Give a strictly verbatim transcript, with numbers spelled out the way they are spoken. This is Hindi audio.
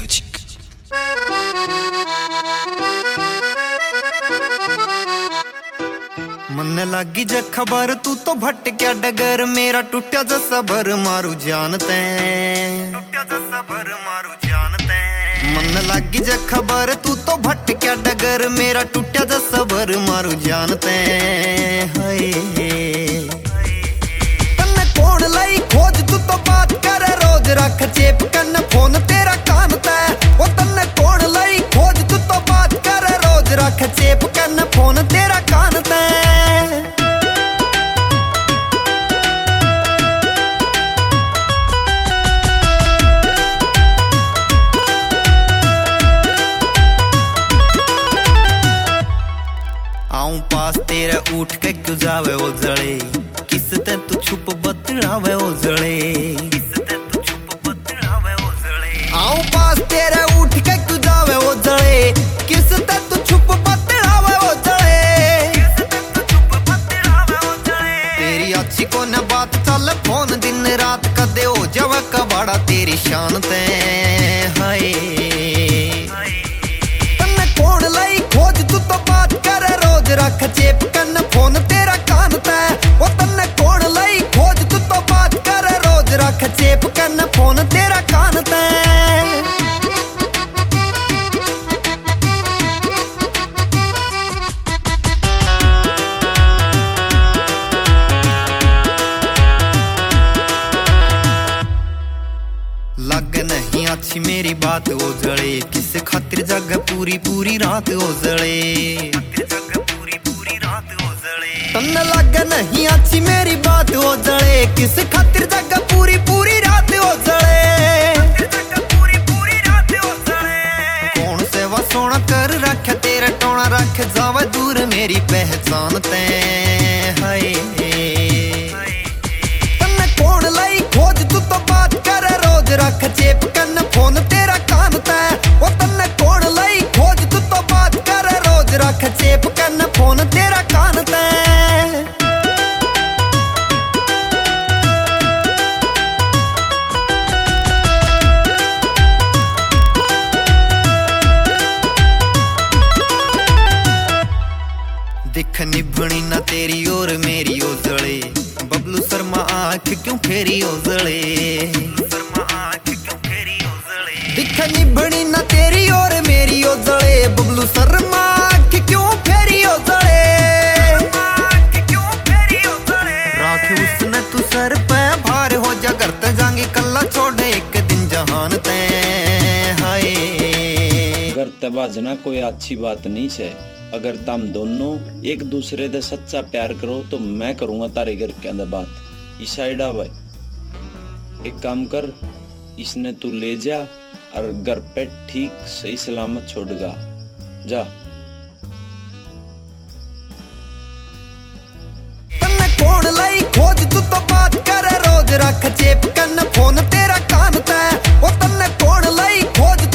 म्यूजिक। मन लागी जे खबर तू तो भटक्या डगर, मेरा टूटा जा सबर मारू जानते टूटा जा सबर मारू जानते मन लागी जे खबर तू तो भटक्या डगर, मेरा टूटा जा सबर मारू जानते हाय तन्ने कौन लाई खोज तू तो बात करे रोज, रख चेप कन फोन तेरा कान ते ओ तन्ने कौन लाई खोज तू तो बात करे रोज, रख चेप कन फोन तेरा कान ते आऊं पास तेरे उठ के तू जावे ओ जड़े, किस ते तू छुप बतलावे ओ जड़े, किस ते तू छुप बतलावे ओ जड़े। आऊं पास तेरे उठ के तू जावे ओ जड़े, किस ते तू छुप बतलावे ओ जड़े, किस ते तू छुप बतलावे ओ जड़े। तेरी अच्छी को न बात चल फोन दिन रात, कदे हो जावे कबाड़ा तेरी शान ते हाय तन्ने कौन लाई खोज तू तो बात करे रोज, रख चेप कन फोन तेरा कान ते ओ तन्ने कौन लाई खोज तू तो बात करे रोज, रख चेप कन फोन तेरा कान ते लग नहीं अच्छी मेरी बात ओ जड़े, किस खातिर जग पूरी पूरी रात ओ जड़े, तन्ने लग नहीं अच्छी मेरी बात ओ जड़े, किस खातिर जग पूरी पूरी रात ओ जड़े, कौन से वा सोना कर रख तेरे टोना, रख जावे दूर मेरी पहचान ते हाय तन्ने कौन लाई खोज तू तो बात करे रोज, रख चेप कन फोन तेरा कान ते ओ तन्ने कौन लाई खोज तू तो बात करे रोज, रख चेप कन फोन तेरा कान ते दिख निभनी ना तेरी और मेरी ओ जड़े, बबलू शर्मा आंख क्यों फेरी ओ जड़े, दिख निभनी ना तेरी और मेरी ओ जड़े, बबलू शर्मा आंख क्यों फेरी ओ जड़े, राख उसने तू सर पे भार हो जा, करते जाएंगे कल्ला छोड़े एक दिन जहान ते हाय। करते बाजना कोई अच्छी बात नहीं है, अगर तुम दोनों एक दूसरे से सच्चा प्यार करो तो मैं करूंगा तारे घर के अंदर बात। इस साइड आ भाई एक काम कर, इसने तू ले जा और घर पे ठीक सही सलामत छोड़गा जा। तन्ने कौन लाई खोज तू तो बात करे रोज, रख चेप कन फोन तेरा कान ते ओ तन्ने कौन लाई खोज